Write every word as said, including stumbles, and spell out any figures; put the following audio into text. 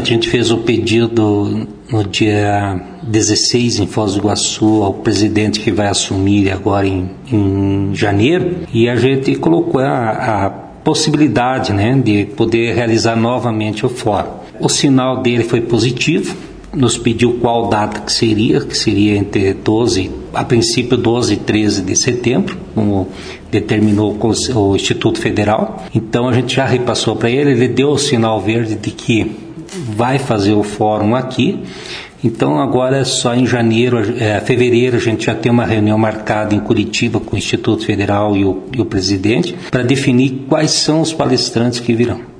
A gente fez o pedido no dia dezesseis em Foz do Iguaçu ao presidente que vai assumir agora em, em janeiro, e a gente colocou a, a possibilidade, né, de poder realizar novamente o fórum. O sinal dele foi positivo, nos pediu qual data que seria, que seria entre doze, a princípio doze e treze de setembro, como determinou o Instituto Federal. Então a gente já repassou para ele, ele deu o sinal verde de que vai fazer o fórum aqui. Então agora é só em janeiro, é, fevereiro, a gente já tem uma reunião marcada em Curitiba com o Instituto Federal e o, e o presidente para definir quais são os palestrantes que virão.